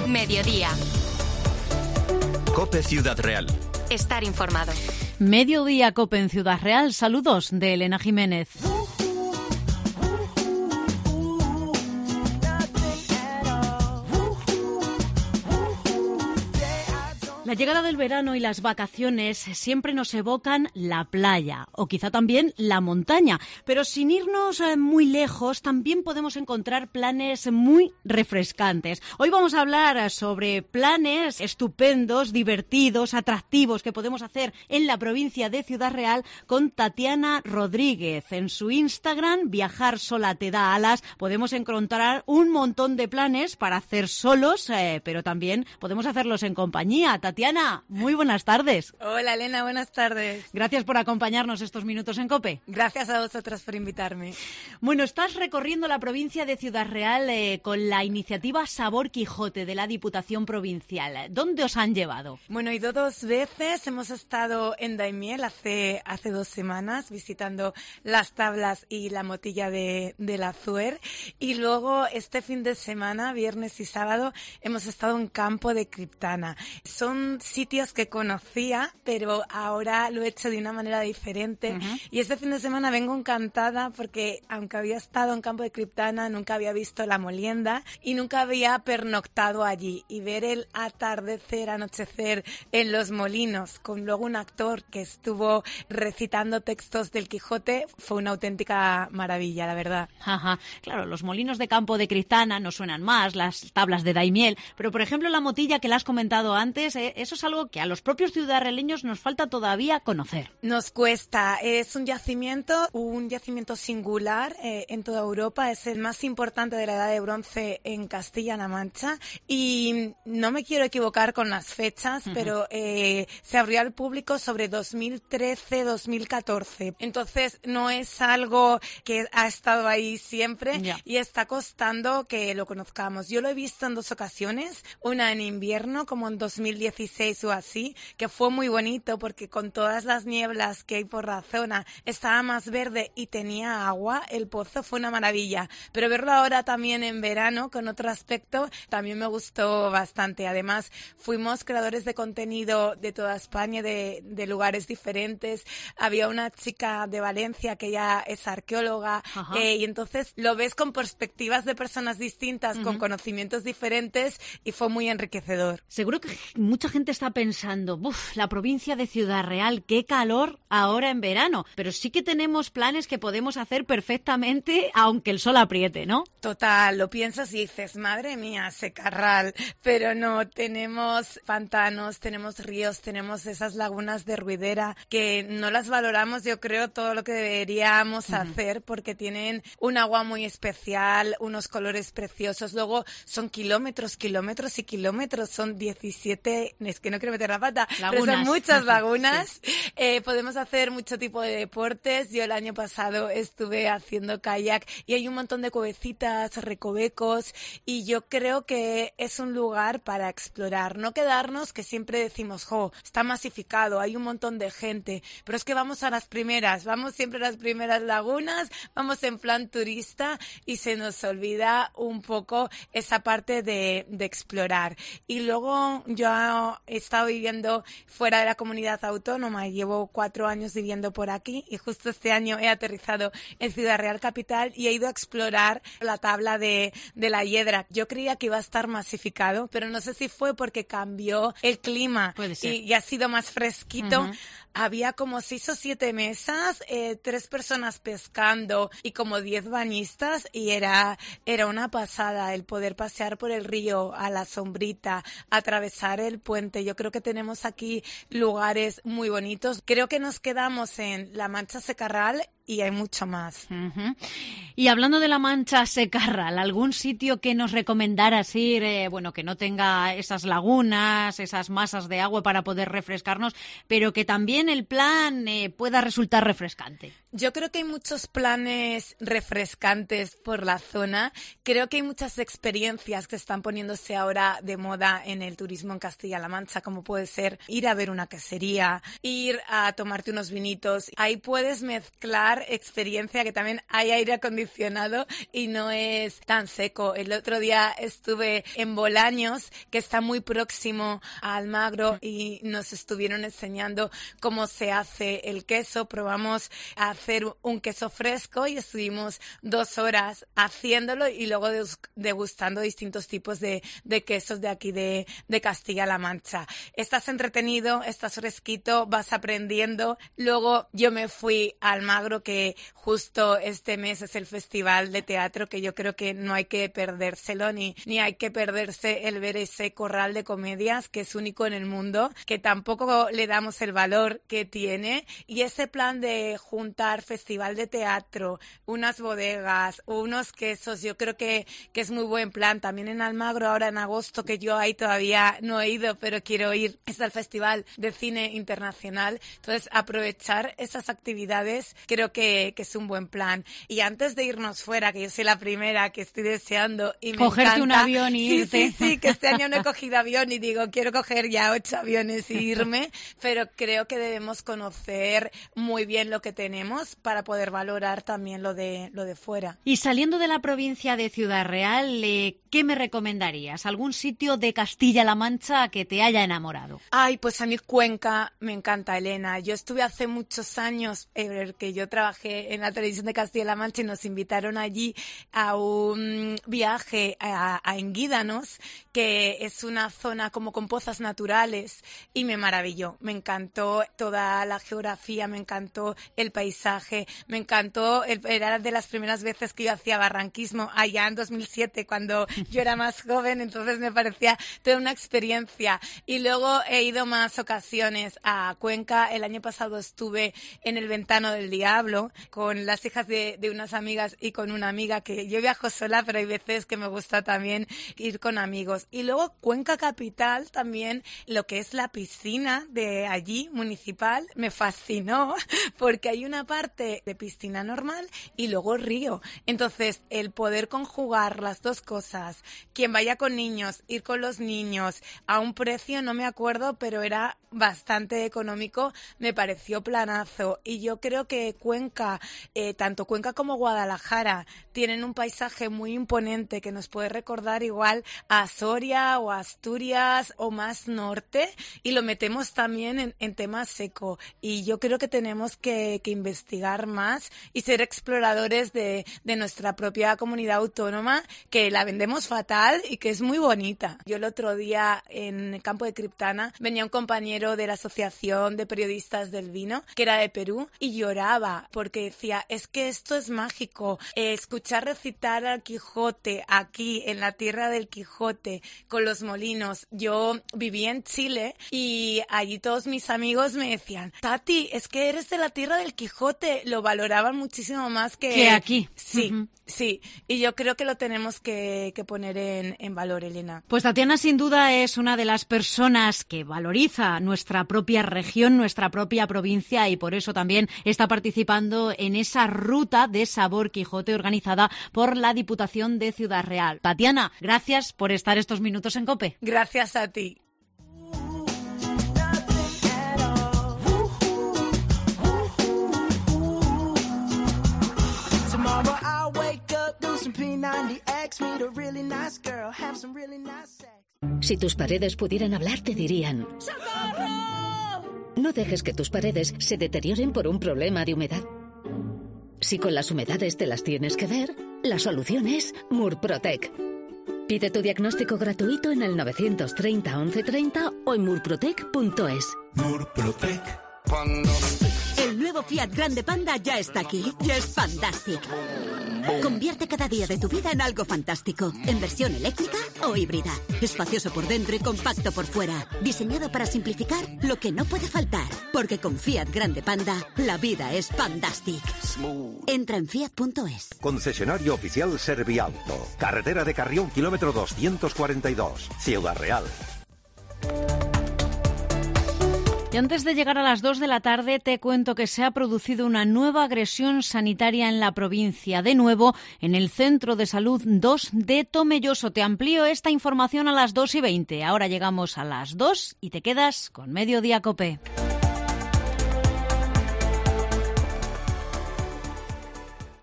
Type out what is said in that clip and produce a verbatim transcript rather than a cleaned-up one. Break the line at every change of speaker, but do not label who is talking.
Mediodía.
COPE Ciudad Real.
Estar informado.
Mediodía COPE en Ciudad Real. Saludos de Elena Jiménez. La llegada del verano y las vacaciones siempre nos evocan la playa o quizá también la montaña, pero sin irnos muy lejos también podemos encontrar planes muy refrescantes. Hoy vamos a hablar sobre planes estupendos, divertidos, atractivos que podemos hacer en la provincia de Ciudad Real con Tatiana Rodríguez. En su Instagram, Viajar sola te da alas, podemos encontrar un montón de planes para hacer solos, eh, pero también podemos hacerlos en compañía. Tatiana, muy buenas tardes.
Hola Elena, buenas tardes.
Gracias por acompañarnos estos minutos en COPE.
Gracias a vosotras por invitarme.
Bueno, estás recorriendo la provincia de Ciudad Real eh, con la iniciativa Sabor Quijote de la Diputación Provincial. ¿Dónde os han llevado?
Bueno, he ido dos veces. Hemos estado en Daimiel hace, hace dos semanas visitando las tablas y la motilla de, de la Azuer. Y luego este fin de semana, viernes y sábado, hemos estado en Campo de Criptana. Son sitios que conocía, pero ahora lo he hecho de una manera diferente. Uh-huh. Y este fin de semana vengo encantada porque, aunque había estado en Campo de Criptana, nunca había visto la molienda y nunca había pernoctado allí. Y ver el atardecer, anochecer en los molinos, con luego un actor que estuvo recitando textos del Quijote, fue una auténtica maravilla, la verdad.
Ajá. Claro, los molinos de Campo de Criptana no suenan más, las tablas de Daimiel, pero por ejemplo la motilla que la has comentado antes, eh, eso es algo que a los propios ciudadraleños nos falta todavía conocer.
Nos cuesta. Es un yacimiento, un yacimiento singular eh, en toda Europa. Es el más importante de la Edad de Bronce en Castilla-La Mancha. Y no me quiero equivocar con las fechas, uh-huh. pero eh, se abrió al público sobre dos mil trece, dos mil catorce. Entonces no es algo que ha estado ahí siempre yeah. y está costando que lo conozcamos. Yo lo he visto en dos ocasiones, una en invierno como en dos mil dieciséis o así, que fue muy bonito porque con todas las nieblas que hay por la zona estaba más verde y tenía agua. El pozo fue una maravilla, pero verlo ahora también en verano con otro aspecto también me gustó bastante. Además fuimos creadores de contenido de toda España, de, de lugares diferentes. Había una chica de Valencia que ya es arqueóloga eh, y entonces lo ves con perspectivas de personas distintas, uh-huh. con conocimientos diferentes y fue muy enriquecedor.
Seguro que mucha gente está pensando, uff, la provincia de Ciudad Real, qué calor ahora en verano, pero sí que tenemos planes que podemos hacer perfectamente aunque el sol apriete, ¿no?
Total, lo piensas y dices, madre mía, Secarral, pero no, tenemos pantanos, tenemos ríos, tenemos esas lagunas de ruidera que no las valoramos, yo creo, todo lo que deberíamos uh-huh. hacer porque tienen un agua muy especial, unos colores preciosos, luego son kilómetros, kilómetros y kilómetros, son diecisiete, es que no quiero meter la pata, lagunas. Pero son muchas lagunas. Sí. Eh, podemos hacer mucho tipo de deportes. Yo el año pasado estuve haciendo kayak y hay un montón de cuevecitas, recovecos y yo creo que es un lugar para explorar, no quedarnos que siempre decimos, jo, está masificado, hay un montón de gente, pero es que vamos a las primeras, vamos siempre a las primeras lagunas, vamos en plan turista y se nos olvida un poco esa parte de, de explorar. Y luego yo he estado viviendo fuera de la comunidad autónoma, llevo cuatro años viviendo por aquí y justo este año he aterrizado en Ciudad Real capital y he ido a explorar la tabla de, de la Hiedra. Yo creía que iba a estar masificado, pero no sé si fue porque cambió el clima y, y ha sido más fresquito. Uh-huh. Había como seis o siete mesas, eh, tres personas pescando y como diez bañistas y era, era una pasada el poder pasear por el río a la sombrita, atravesar el puente. Yo creo que tenemos aquí lugares muy bonitos. Creo que nos quedamos en La Mancha Secarral y hay mucho más.
Uh-huh. Y hablando de La Mancha Secarral, ¿algún sitio que nos recomendaras ir, eh, bueno, que no tenga esas lagunas, esas masas de agua para poder refrescarnos, pero que también el plan eh, pueda resultar refrescante?
Yo creo que hay muchos planes refrescantes por la zona. Creo que hay muchas experiencias que están poniéndose ahora de moda en el turismo en Castilla-La Mancha, como puede ser ir a ver una quesería, ir a tomarte unos vinitos. Ahí puedes mezclar probar experiencia, que también hay aire acondicionado y no es tan seco. El otro día estuve en Bolaños, que está muy próximo a Almagro, y nos estuvieron enseñando cómo se hace el queso. Probamos a hacer un queso fresco y estuvimos dos horas haciéndolo y luego degustando distintos tipos de, de quesos de aquí de, de Castilla-La Mancha. Estás entretenido, estás fresquito, vas aprendiendo. Luego yo me fui a Almagro, que justo este mes es el Festival de Teatro, que yo creo que no hay que perdérselo, ni, ni hay que perderse el ver ese corral de comedias que es único en el mundo, que tampoco le damos el valor que tiene, y ese plan de juntar Festival de Teatro, unas bodegas, unos quesos, yo creo que, que es muy buen plan. También en Almagro ahora en agosto, que yo ahí todavía no he ido, pero quiero ir, está el Festival de Cine Internacional. Entonces, aprovechar esas actividades creo que, que es un buen plan. Y antes de irnos fuera, que yo soy la primera que estoy deseando y me
cogerte
encanta,
un avión y irte.
Sí, sí, sí, que este año no he cogido avión y digo, quiero coger ya ocho aviones y irme, pero creo que debemos conocer muy bien lo que tenemos para poder valorar también lo de, lo de fuera.
Y saliendo de la provincia de Ciudad Real, eh, ¿qué me recomendarías? ¿Algún sitio de Castilla-La Mancha que te haya enamorado?
Ay, pues a mí Cuenca me encanta, Elena. Yo estuve hace muchos años, eh, que yo trabajé en la televisión de Castilla-La Mancha, y nos invitaron allí a un viaje a, a Enguídanos, que es una zona como con pozas naturales, y me maravilló. Me encantó toda la geografía, me encantó el paisaje, me encantó, el, era de las primeras veces que yo hacía barranquismo allá en dos mil siete, cuando yo era más joven, entonces me parecía toda una experiencia. Y luego he ido más ocasiones a Cuenca. El año pasado estuve en el Ventano del Diablo con las hijas de, de unas amigas y con una amiga, que yo viajo sola, pero hay veces que me gusta también ir con amigos. Y luego Cuenca capital también, lo que es la piscina de allí, municipal, me fascinó, porque hay una parte de piscina normal y luego río. Entonces, el poder conjugar las dos cosas, quien vaya con niños, ir con los niños, a un precio, no me acuerdo, pero era bastante económico, me pareció planazo. Y yo creo que Cuenca, eh, tanto Cuenca como Guadalajara, tienen un paisaje muy imponente que nos puede recordar igual a Soria o a Asturias o más norte, y lo metemos también en, en tema seco. Y yo creo que tenemos que, que investigar más y ser exploradores de, de nuestra propia comunidad autónoma, que la vendemos fatal y que es muy bonita. Yo el otro día en el campo de Criptana venía un compañero de la Asociación de Periodistas del Vino, que era de Perú, y lloraba porque decía, es que esto es mágico, eh, escuchar recitar al Quijote aquí en la tierra del Quijote con los molinos. Yo viví en Chile y allí todos mis amigos me decían, Tati, es que eres de la tierra del Quijote, lo valoraban muchísimo más que,
que aquí.
Sí,
uh-huh.
sí, y yo creo que lo tenemos que, que poner en, en valor, Elena.
Pues Tatiana sin duda es una de las personas que valoriza nuestra propia región, nuestra propia provincia, y por eso también está participando en esa ruta de Sabor Quijote organizada por la Diputación de Ciudad Real. Tatiana, gracias por estar estos minutos en COPE.
Gracias a ti.
Si tus paredes pudieran hablar, te dirían:
¡Socorro!
No dejes que tus paredes se deterioren por un problema de humedad. Si con las humedades te las tienes que ver, la solución es Murprotec. Pide tu diagnóstico gratuito en el novecientos treinta once treinta o en murprotec punto es.
Murprotec.
El nuevo Fiat Grande Panda ya está aquí. Ya es fantástico. Convierte cada día de tu vida en algo fantástico. En versión eléctrica o híbrida. Espacioso por dentro y compacto por fuera. Diseñado para simplificar lo que no puede faltar. Porque con Fiat Grande Panda, la vida es fantástica. Entra en fiat punto es.
Concesionario oficial Serviauto. Carretera de Carrión, kilómetro doscientos cuarenta y dos. Ciudad Real.
Y antes de llegar a las dos de la tarde, te cuento que se ha producido una nueva agresión sanitaria en la provincia. De nuevo, en el Centro de Salud dos de Tomelloso. Te amplío esta información a las dos y veinte. Ahora llegamos a las dos y te quedas con Mediodía COPE.